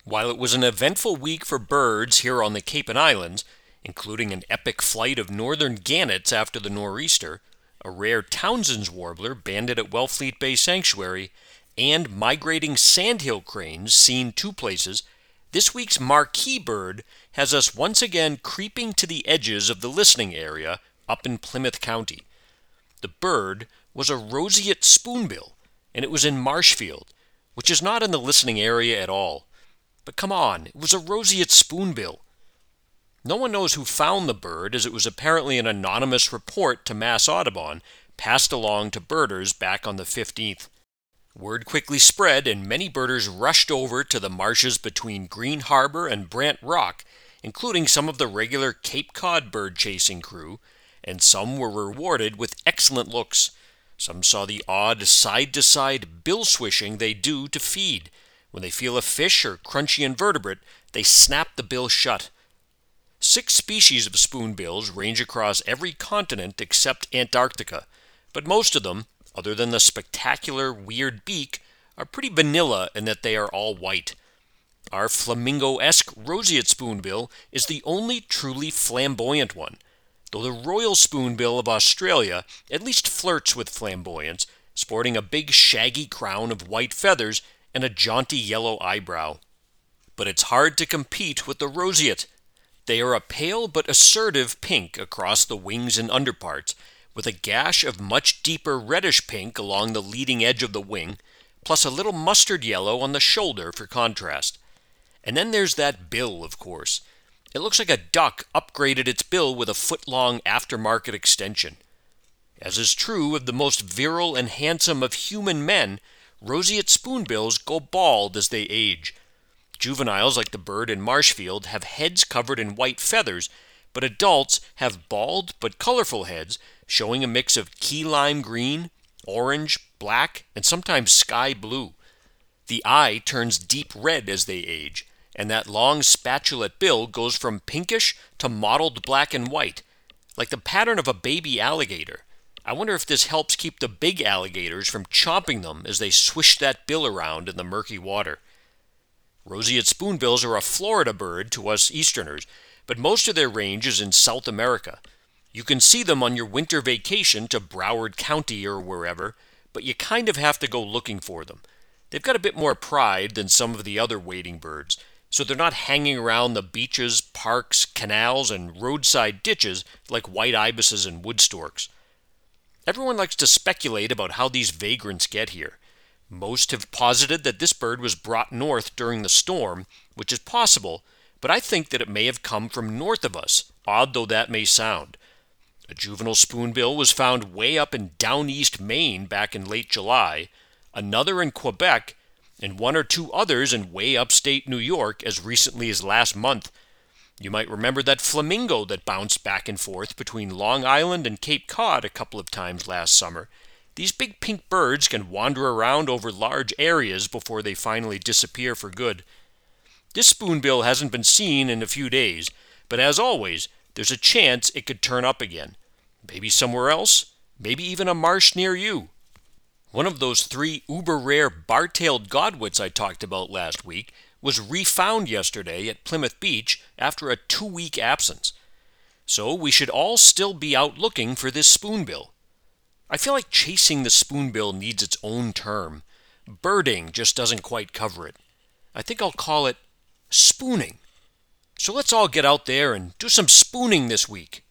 While it was an eventful week for birds here on the Cape and Islands, including an epic flight of northern gannets after the nor'easter, a rare Townsend's warbler banded at Wellfleet Bay Sanctuary, and migrating sandhill cranes seen two places, this week's marquee bird has us once again creeping to the edges of the listening area up in Plymouth County. The bird was a roseate spoonbill, and it was in Marshfield, which is not in the listening area at all. But come on, it was a roseate spoonbill. No one knows who found the bird, as it was apparently an anonymous report to Mass Audubon passed along to birders back on the 15th. Word quickly spread, and many birders rushed over to the marshes between Green Harbor and Brant Rock, including some of the regular Cape Cod bird-chasing crew, and some were rewarded with excellent looks. Some saw the odd side-to-side bill swishing they do to feed. When they feel a fish or crunchy invertebrate, they snap the bill shut. 6 species of spoonbills range across every continent except Antarctica, but most of them, other than the spectacular weird beak, are pretty vanilla in that they are all white. Our flamingo-esque roseate spoonbill is the only truly flamboyant one, though the royal spoonbill of Australia at least flirts with flamboyance, sporting a big shaggy crown of white feathers and a jaunty yellow eyebrow. But it's hard to compete with the roseate. They are a pale but assertive pink across the wings and underparts, with a gash of much deeper reddish pink along the leading edge of the wing, plus a little mustard yellow on the shoulder for contrast. And then there's that bill, of course. It looks like a duck upgraded its bill with a foot-long aftermarket extension. As is true of the most virile and handsome of human men, roseate spoonbills go bald as they age. Juveniles, like the bird in Marshfield, have heads covered in white feathers, but adults have bald but colorful heads, showing a mix of key lime green, orange, black, and sometimes sky blue. The eye turns deep red as they age, and that long spatulate bill goes from pinkish to mottled black and white, like the pattern of a baby alligator. I wonder if this helps keep the big alligators from chomping them as they swish that bill around in the murky water. Roseate spoonbills are a Florida bird to us Easterners, but most of their range is in South America. You can see them on your winter vacation to Broward County or wherever, but you kind of have to go looking for them. They've got a bit more pride than some of the other wading birds, so they're not hanging around the beaches, parks, canals, and roadside ditches like white ibises and wood storks. Everyone likes to speculate about how these vagrants get here. Most have posited that this bird was brought north during the storm, which is possible, but I think that it may have come from north of us, odd though that may sound. A juvenile spoonbill was found way up in down east Maine back in late July, another in Quebec, and 1 or 2 others in way upstate New York as recently as last month. You might remember that flamingo that bounced back and forth between Long Island and Cape Cod a couple of times last summer. These big pink birds can wander around over large areas before they finally disappear for good. This spoonbill hasn't been seen in a few days, but as always, there's a chance it could turn up again. Maybe somewhere else, maybe even a marsh near you. One of those 3 uber-rare bar-tailed godwits I talked about last week was refound yesterday at Plymouth Beach after a 2-week absence. So we should all still be out looking for this spoonbill. I feel like chasing the spoonbill needs its own term. Birding just doesn't quite cover it. I think I'll call it spooning. So let's all get out there and do some spooning this week.